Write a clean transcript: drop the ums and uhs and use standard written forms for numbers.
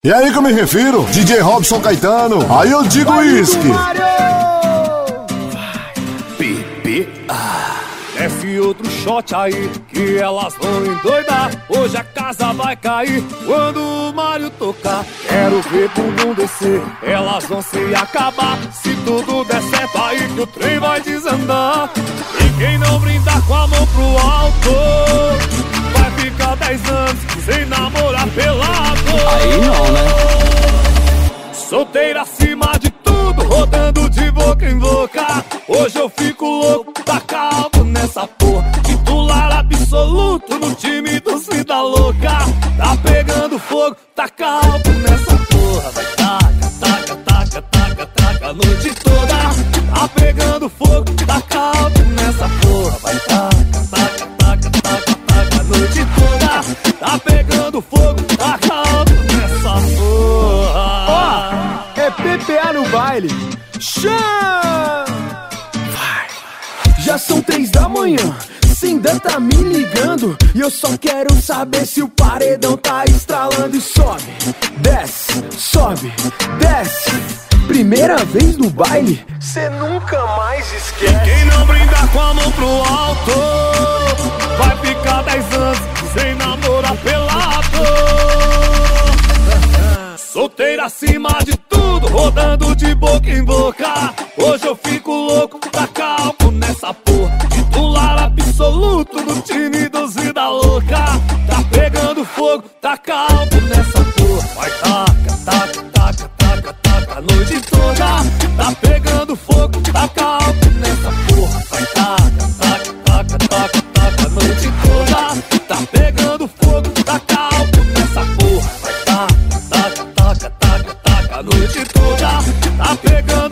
E aí que eu me refiro, DJ Robson Caetano. Aí eu digo uísque. Desce outro shot aí, que elas vão endoidar. Hoje a casa vai cair quando o Mário tocar. Quero ver bumbum descer, elas vão se acabar. Se tudo der certo aí que o trem vai desandar. E quem não brindar com a mão pro alto vai ficar 10 anos sem namorar pelado. Aí não, né? Solteira acima de tudo, rodando de boca em boca. Hoje eu fico louco, tá calmo nessa porra. Titular absoluto no time do Cida Louca. Tá pegando fogo, tá calmo nessa porra. Vai taca, taca, taca, taca, taca a noite toda. Tá pegando fogo, tá calmo nessa porra. Vai taca, taca, taca, taca, taca a noite toda. Tá pegando fogo, tá calmo nessa porra. É PPA no baile. Chama! Já são 3 da manhã, cê ainda tá me ligando. E eu só quero saber se o paredão tá estralando. E sobe, desce, sobe, desce. Primeira vez no baile, cê nunca mais esquece. E quem não brindar com a mão pro alto vai ficar 10 anos sem namorar pelado. Solteira acima de tudo, rodando de boca em boca. Hoje eu fico louco, tá calmo nessa porra. Titular absoluto do time do Cida Louca. Tá pegando fogo, tá calmo nessa porra. Vai taca, taca, taca, taca, taca a noite toda. Tá pegando fogo, tá calmo nessa porra. Vai taca, taca, taca, taca, taca a noite toda. Tá pegando fogo, tá calmo nessa porra. Vai taca, taca, taca, taca, taca a noite toda. Tá pegando